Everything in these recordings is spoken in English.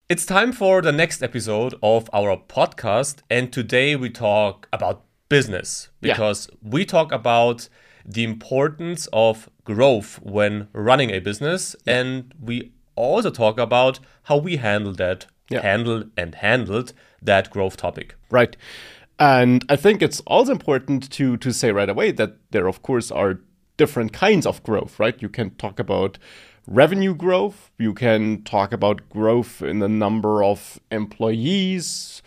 It's time for the next episode of our podcast, and today we talk about business because we talk about the importance of growth when running a business, and we also talk about how we handled that growth topic. Right. And I think it's also important to say right away that there, of course, are different kinds of growth, right? You can talk about revenue growth, you can talk about growth in the number of employees,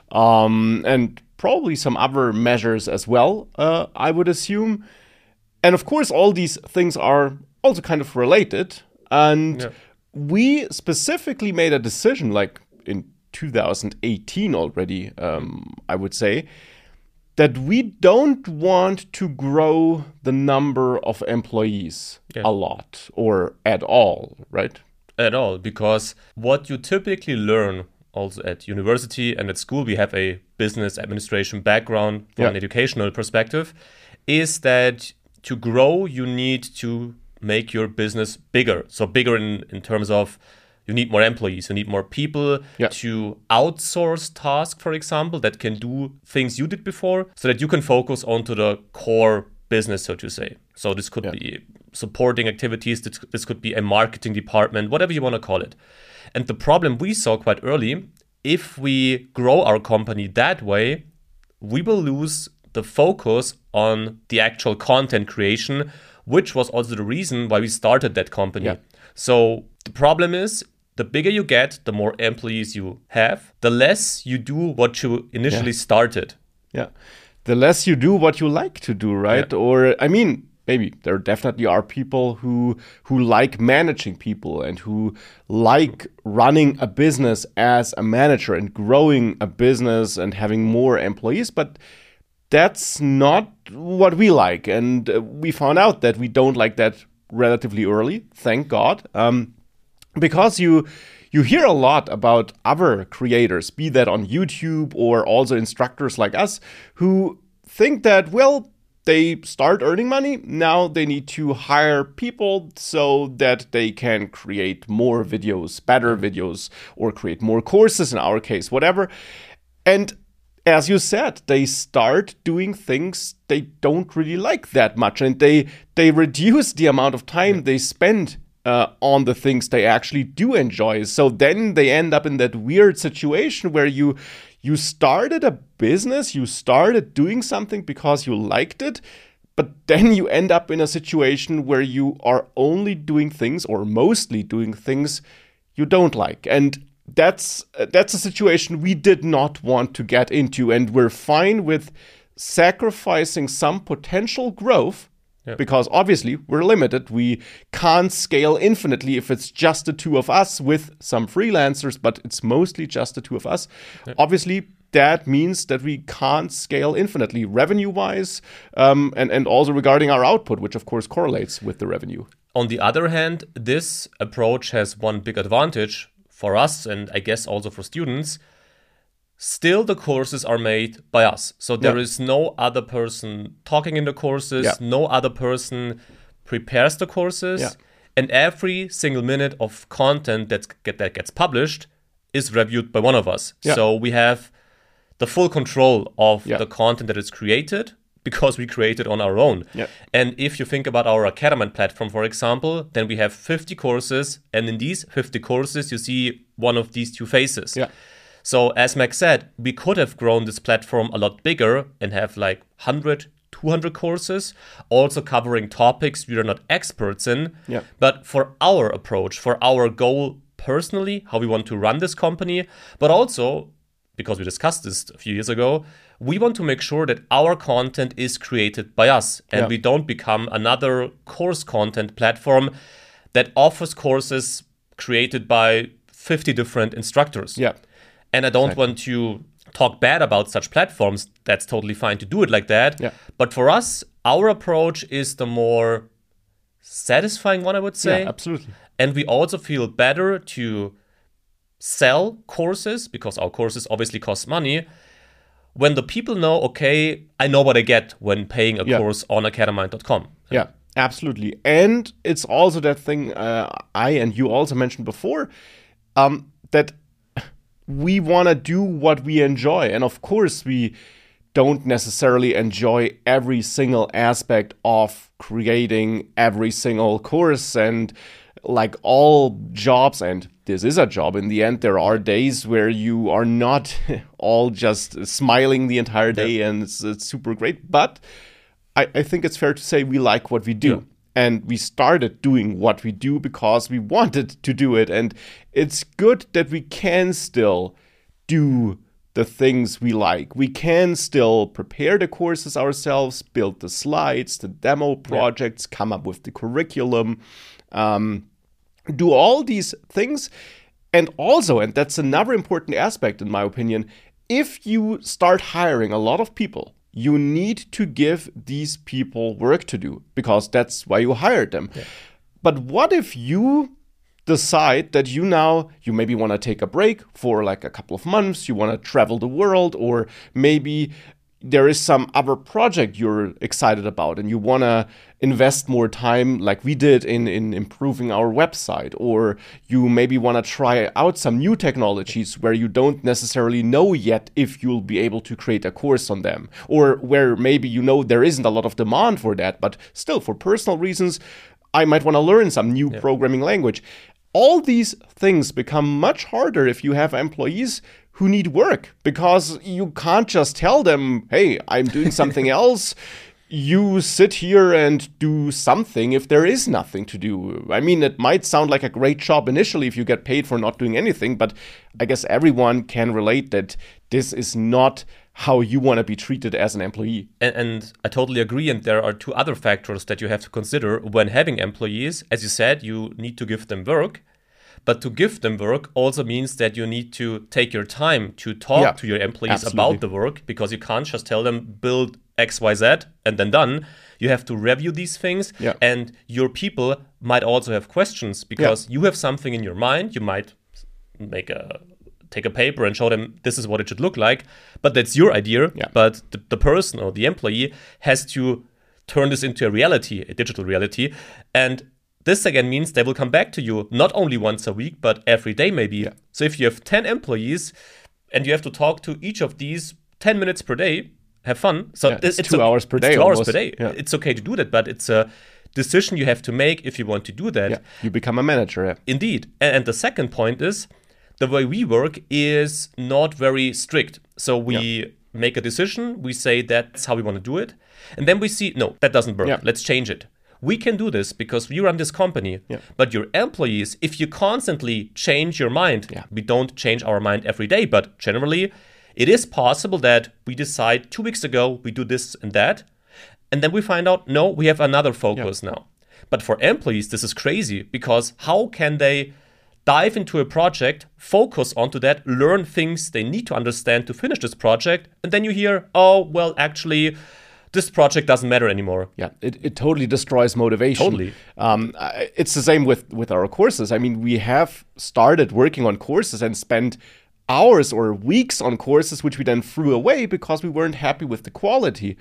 and probably some other measures as well, I would assume. And of course, all these things are also kind of related. And we specifically made a decision, like in 2018 already, I would say, that we don't want to grow the number of employees a lot or at all, right? At all, because what you typically learn also at university and at school, we have a business administration background from an educational perspective, is that to grow, you need to make your business bigger. So bigger in terms of you need more employees, you need more people to outsource tasks, for example, that can do things you did before so that you can focus onto the core business, so to say. So this could be supporting activities, this could be a marketing department, whatever you want to call it. And the problem we saw quite early, if we grow our company that way, we will lose the focus on the actual content creation, which was also the reason why we started that company. Yeah. So the problem is, the bigger you get, the more employees you have, the less you do what you initially started. Yeah. The less you do what you like to do, right? Yeah. Or, I mean, maybe there definitely are people who like managing people and who like running a business as a manager and growing a business and having more employees, but that's not what we like. And we found out that we don't like that relatively early, thank God. Because you hear a lot about other creators, be that on YouTube or also instructors like us, who think that, well, they start earning money, now they need to hire people so that they can create more videos, better videos, or create more courses in our case, whatever. And as you said, they start doing things they don't really like that much, and they reduce the amount of time they spend on the things they actually do enjoy. So then they end up in that weird situation where you started a business, you started doing something because you liked it, but then you end up in a situation where you are only doing things or mostly doing things you don't like. And that's a situation we did not want to get into, and we're fine with sacrificing some potential growth. Yeah. Because obviously we're limited. We can't scale infinitely if it's just the two of us with some freelancers, but it's mostly just the two of us. Yeah. Obviously, that means that we can't scale infinitely revenue-wise, and also regarding our output, which of course correlates with the revenue. On the other hand, this approach has one big advantage for us, and I guess also for students. Still, the courses are made by us. So there is no other person talking in the courses, no other person prepares the courses, and every single minute of content that gets published is reviewed by one of us. Yeah. So we have the full control of the content that is created because we create it on our own. Yeah. And if you think about our Academant platform, for example, then we have 50 courses, and in these 50 courses, you see one of these two faces. Yeah. So as Max said, we could have grown this platform a lot bigger and have like 100, 200 courses, also covering topics we are not experts in. Yeah. But for our approach, for our goal personally, how we want to run this company, but also, because we discussed this a few years ago, we want to make sure that our content is created by us and we don't become another course content platform that offers courses created by 50 different instructors. Yeah. And I don't want to talk bad about such platforms. That's totally fine to do it like that. Yeah. But for us, our approach is the more satisfying one, I would say. Yeah, absolutely. And we also feel better to sell courses, because our courses obviously cost money, when the people know, okay, I know what I get when paying a course on academind.com. Yeah, absolutely. And it's also that thing I and you also mentioned before, that we want to do what we enjoy. And of course, we don't necessarily enjoy every single aspect of creating every single course. And like all jobs, and this is a job, in the end, there are days where you are not all just smiling the entire day and it's super great. But I think it's fair to say we like what we do. Yeah. And we started doing what we do because we wanted to do it. And it's good that we can still do the things we like. We can still prepare the courses ourselves, build the slides, the demo projects, come up with the curriculum, do all these things. And also, and that's another important aspect in my opinion, if you start hiring a lot of people, you need to give these people work to do because that's why you hired them. Yeah. But what if you decide that you maybe want to take a break for like a couple of months, you want to travel the world, or maybe there is some other project you're excited about and you want to invest more time like we did in improving our website, or you maybe want to try out some new technologies where you don't necessarily know yet if you'll be able to create a course on them, or where maybe there isn't a lot of demand for that, but still for personal reasons, I might want to learn some new programming language. All these things become much harder if you have employees who need work, because you can't just tell them, hey, I'm doing something else. You sit here and do something if there is nothing to do. I mean, it might sound like a great job initially if you get paid for not doing anything, but I guess everyone can relate that this is not how you want to be treated as an employee. And I totally agree. And there are two other factors that you have to consider when having employees. As you said, you need to give them work. But to give them work also means that you need to take your time to talk to your employees about the work, because you can't just tell them build X, Y, Z and then done. You have to review these things, and your people might also have questions because you have something in your mind. You might take a paper and show them this is what it should look like, but that's your idea. But the person or the employee has to turn this into a reality, a digital reality. And this again means they will come back to you not only once a week, but every day maybe. So if you have 10 employees and you have to talk to each of these 10 minutes per day, have fun. So it's 2 hours per day. 2 hours per day. Yeah. It's okay to do that, but it's a decision you have to make if you want to do that. Yeah. You become a manager. Indeed. And the second point is the way we work is not very strict. So we make a decision. We say that's how we want to do it. And then we see, no, that doesn't work. Let's change it. We can do this because we run this company. But your employees, if you constantly change your mind, we don't change our mind every day, but generally it is possible that we decide 2 weeks ago we do this and that, and then we find out, no, we have another focus now. But for employees, this is crazy, because how can they dive into a project, focus onto that, learn things they need to understand to finish this project, and then you hear, oh, well, actually, this project doesn't matter anymore. Yeah, it totally destroys motivation. Totally. It's the same with our courses. I mean, we have started working on courses and spent hours or weeks on courses, which we then threw away because we weren't happy with the quality.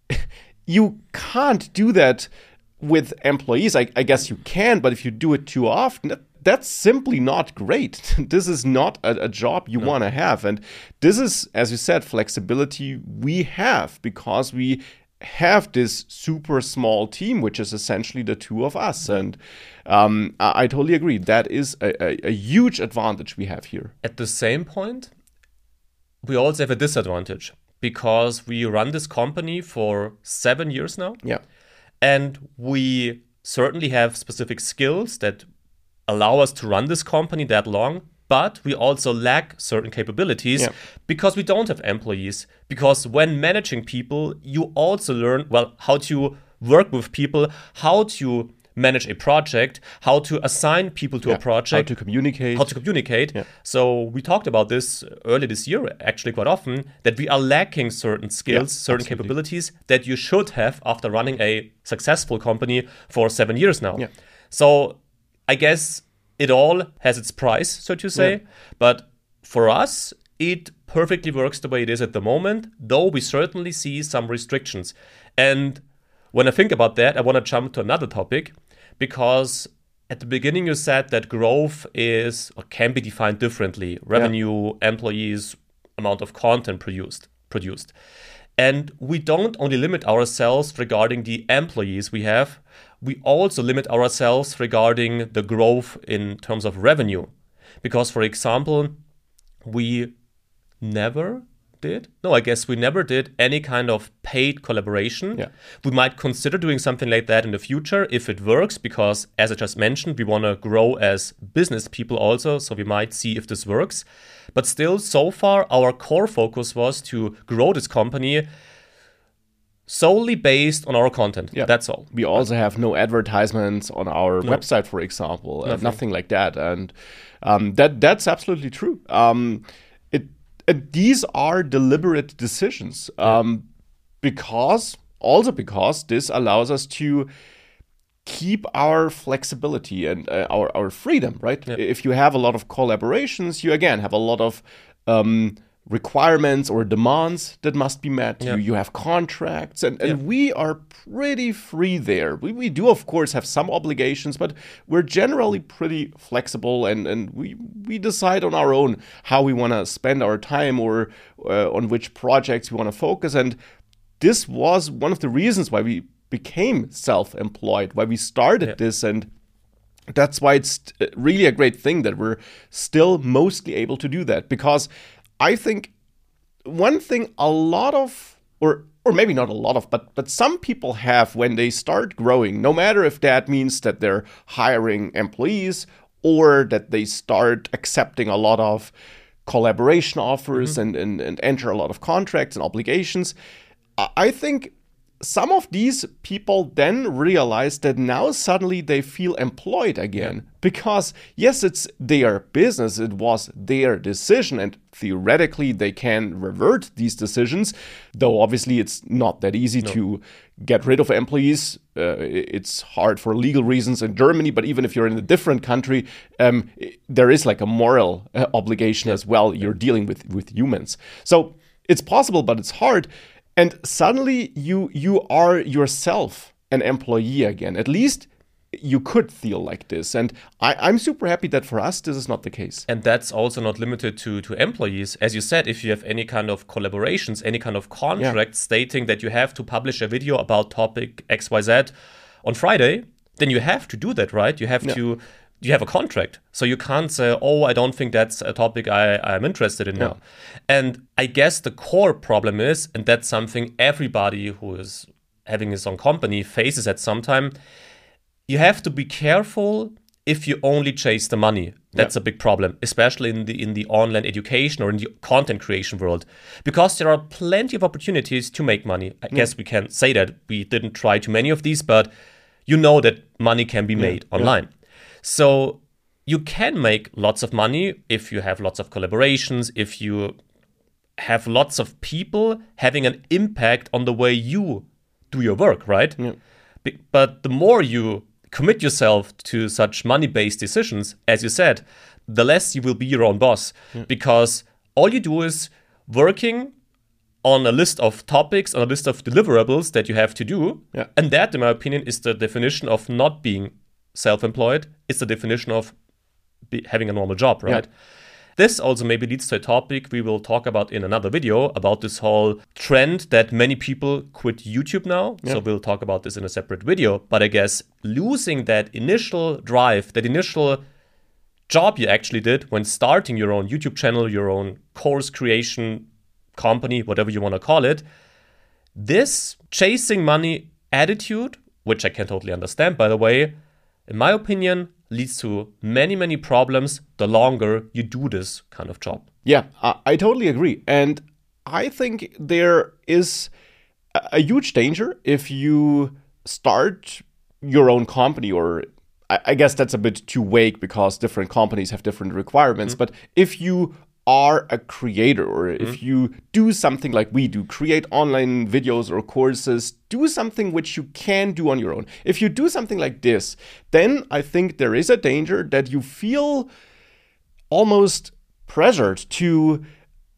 You can't do that with employees. I guess you can, but if you do it too often, that's simply not great. This is not a job you want to have. And this is, as you said, flexibility we have because we have this super small team, which is essentially the two of us. And I totally agree. That is a huge advantage we have here. At the same point, we also have a disadvantage because we run this company for 7 years now. And we certainly have specific skills that allow us to run this company that long, but we also lack certain capabilities because we don't have employees. Because when managing people, you also learn, how to work with people, how to manage a project, how to assign people to a project. How to communicate. So we talked about this earlier this year, actually quite often, that we are lacking certain skills, certain capabilities that you should have after running a successful company for 7 years now. So I guess it all has its price, so to say. But for us, it perfectly works the way it is at the moment, though we certainly see some restrictions. And when I think about that, I want to jump to another topic, because At the beginning, you said that growth is or can be defined differently. Revenue, employees, amount of content produced. And we don't only limit ourselves regarding the employees we have, we also limit ourselves regarding the growth in terms of revenue. Because, for example, we never did any kind of paid collaboration. Yeah. We might consider doing something like that in the future if it works, because as I just mentioned, we want to grow as business people also, so we might see if this works. But still, so far, our core focus was to grow this company solely based on our content. Yeah. That's all. We also have no advertisements on our website, for example, nothing like that. And that's absolutely true. These are deliberate decisions because this allows us to keep our flexibility and our freedom, right? Yeah. If you have a lot of collaborations, you again have a lot of requirements or demands that must be met. Yeah. You have contracts, and we are pretty free there. We do, of course, have some obligations, but we're generally pretty flexible, and we decide on our own how we want to spend our time or on which projects we want to focus. And this was one of the reasons why we became self-employed, why we started this, and that's why it's really a great thing that we're still mostly able to do that. Because I think one thing a lot of, or maybe not a lot of, but some people have when they start growing, no matter if that means that they're hiring employees or that they start accepting a lot of collaboration offers and enter a lot of contracts and obligations, I think some of these people then realize that now suddenly they feel employed again, because yes, it's their business, it was their decision, and theoretically they can revert these decisions, though obviously it's not that easy to get rid of employees. It's hard for legal reasons in Germany, but even if you're in a different country, there is like a moral obligation as well. You're dealing with humans. So it's possible, but it's hard. And suddenly you are yourself an employee again. At least you could feel like this. And I'm super happy that for us, this is not the case. And that's also not limited to employees. As you said, if you have any kind of collaborations, any kind of contract stating that you have to publish a video about topic XYZ on Friday, then you have to do that, right? You have to. You have a contract, so you can't say, oh, I don't think that's a topic I'm interested in now. And I guess the core problem is, and that's something everybody who is having his own company faces at some time, you have to be careful if you only chase the money. That's a big problem, especially in the online education or in the content creation world, because there are plenty of opportunities to make money. I guess we can say that we didn't try too many of these, but you know that money can be made online. So you can make lots of money if you have lots of collaborations, if you have lots of people having an impact on the way you do your work, right? Yeah. But the more you commit yourself to such money-based decisions, as you said, the less you will be your own boss, because all you do is working on a list of topics, on a list of deliverables that you have to do. Yeah. And that, in my opinion, is the definition of not being self-employed. It's the definition of having a normal job, right? Yeah. This also maybe leads to a topic we will talk about in another video, about this whole trend that many people quit YouTube now. Yeah. So we'll talk about this in a separate video. But I guess losing that initial drive, that initial job you actually did when starting your own YouTube channel, your own course creation company, whatever you want to call it, this chasing money attitude, which I can totally understand, by the way, in my opinion, leads to many, many problems the longer you do this kind of job. Yeah, I totally agree. And I think there is a huge danger if you start your own company, or I guess that's a bit too vague because different companies have different requirements. But if you are a creator, or if you do something like we do, create online videos or courses, do something which you can do on your own. If you do something like this, then I think there is a danger that you feel almost pressured to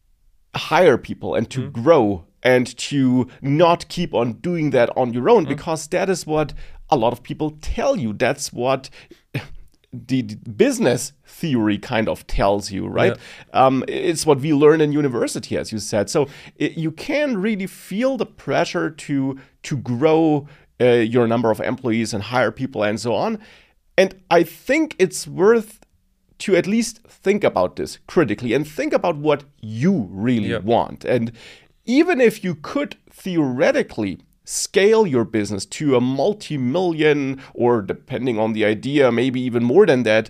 hire people and to grow and to not keep on doing that on your own, because that is what a lot of people tell you. That's what the business theory kind of tells you, right? It's what we learn in university, as you said. So you can really feel the pressure to grow your number of employees and hire people and so on. And I think it's worth to at least think about this critically and think about what you really want. And even if you could theoretically scale your business to a multi-million, or depending on the idea, maybe even more than that,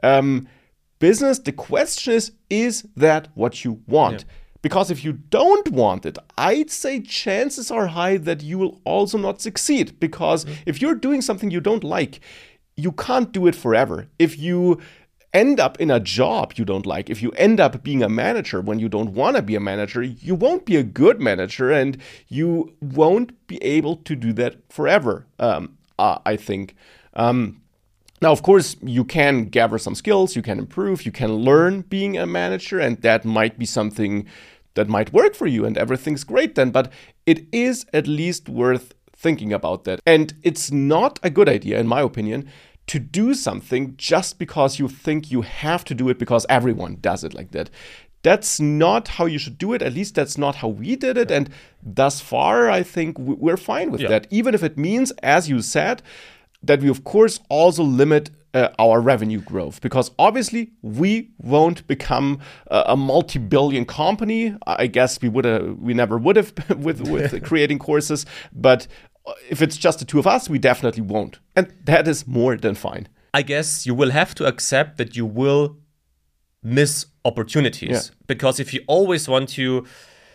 business, the question is that what you want? Because if you don't want it, I'd say chances are high that you will also not succeed. Because if you're doing something you don't like, you can't do it forever. If you end up in a job you don't like, if you end up being a manager when you don't want to be a manager, you won't be a good manager, and you won't be able to do that forever, I think. Now, of course, you can gather some skills, you can improve, you can learn being a manager, and that might be something that might work for you, and everything's great then. But it is at least worth thinking about that. And it's not a good idea, in my opinion, to do something just because you think you have to do it because everyone does it like that. That's not how you should do it. At least that's not how we did it. And thus far, I think we're fine with that. Even if it means, as you said, that we, of course, also limit our revenue growth. Because obviously, we won't become a multi-billion company. I guess we never would have with creating courses. But if it's just the two of us, we definitely won't. And that is more than fine. I guess you will have to accept that you will miss opportunities. Because if you always want to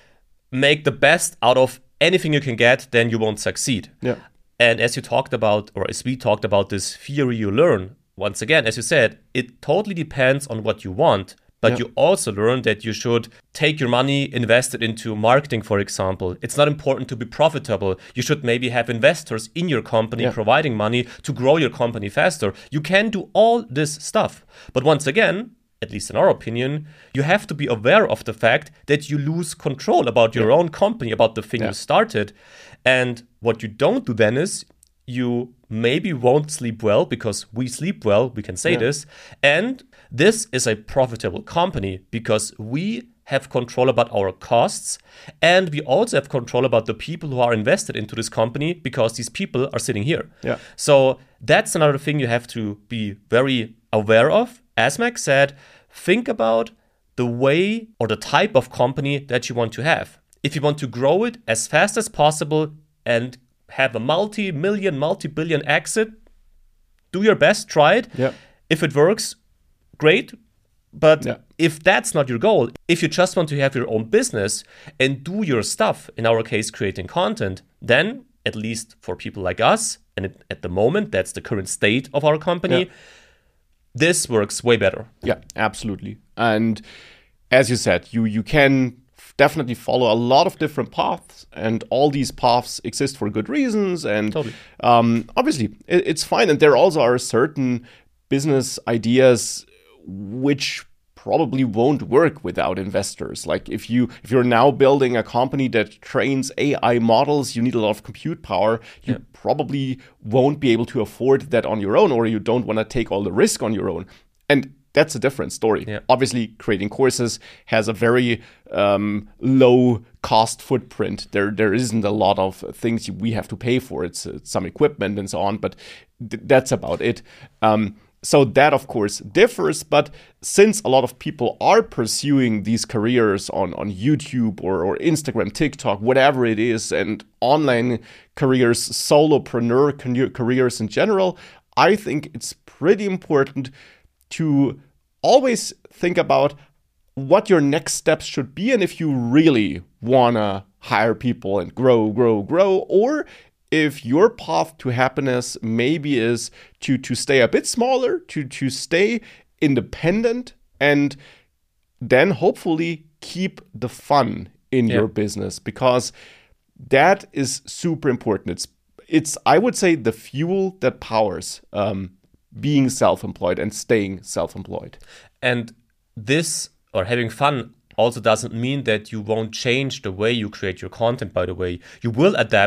make the best out of anything you can get, then you won't succeed. And as you talked about, or as we talked about this theory you learn, once again, as you said, it totally depends on what you want. But you also learn that you should take your money, invest it into marketing, for example. It's not important to be profitable. You should maybe have investors in your company providing money to grow your company faster. You can do all this stuff. But once again, at least in our opinion, you have to be aware of the fact that you lose control about your own company, about the thing you started. And what you don't do then is you maybe won't sleep well, because we sleep well, we can say this. And this is a profitable company because we have control about our costs, and we also have control about the people who are invested into this company, because these people are sitting here. So that's another thing you have to be very aware of. As Max said, think about the way or the type of company that you want to have. If you want to grow it as fast as possible and have a multi-million, multi-billion exit, do your best, try it. If it works, great. But if that's not your goal, if you just want to have your own business and do your stuff, in our case, creating content, then at least for people like us, and at the moment, that's the current state of our company, this works way better. Yeah, absolutely. And as you said, you can definitely follow a lot of different paths, and all these paths exist for good reasons. And obviously, it's fine. And there also are certain business ideas which probably won't work without investors. Like if you're now building a company that trains AI models, you need a lot of compute power. You probably won't be able to afford that on your own, or you don't want to take all the risk on your own. And that's a different story. Obviously, creating courses has a very low cost footprint. There isn't a lot of things we have to pay for. It's some equipment and so on, but that's about it. So that, of course, differs. But since a lot of people are pursuing these careers on YouTube or Instagram, TikTok, whatever it is, and online careers, solopreneur careers in general, I think it's pretty important to always think about what your next steps should be, and if you really want to hire people and grow, or if your path to happiness maybe is to stay a bit smaller, to stay independent, and then hopefully keep the fun in your business, because that is super important. It's I would say the fuel that powers being self-employed and staying self-employed. And this, or having fun, also doesn't mean that you won't change the way you create your content, by the way. You will adapt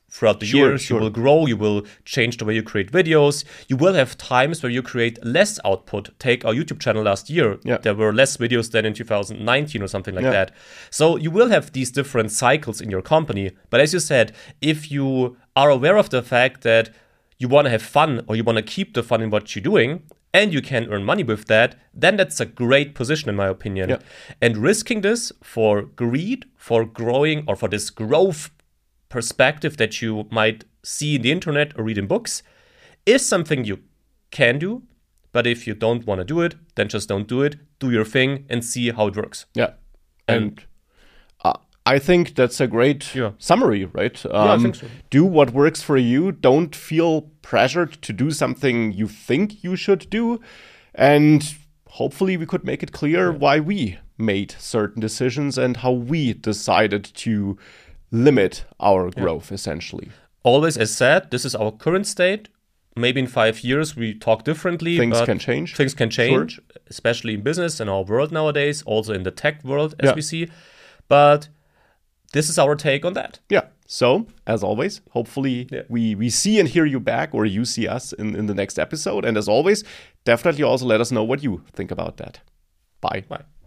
throughout the years. You will grow, you will change the way you create videos. You will have times where you create less output. Take our YouTube channel last year. Yeah. There were less videos than in 2019 or something like that. So you will have these different cycles in your company. But as you said, if you are aware of the fact that you want to have fun or you want to keep the fun in what you're doing, and you can earn money with that, then that's a great position in my opinion. Yeah. And risking this for greed, for growing, or for this growth perspective that you might see in the internet or read in books is something you can do. But if you don't want to do it, then just don't do it. Do your thing and see how it works. Yeah. And I think that's a great summary, right? I think so. Do what works for you. Don't feel pressured to do something you think you should do. And hopefully we could make it clear why we made certain decisions and how we decided to limit our growth, essentially. Always, as said, this is our current state. Maybe in 5 years we talk differently. Things can change. Things can change, especially in business and our world nowadays, also in the tech world, as we see. But this is our take on that. Yeah. So, as always, hopefully we see and hear you back, or you see us in the next episode. And as always, definitely also let us know what you think about that. Bye. Bye.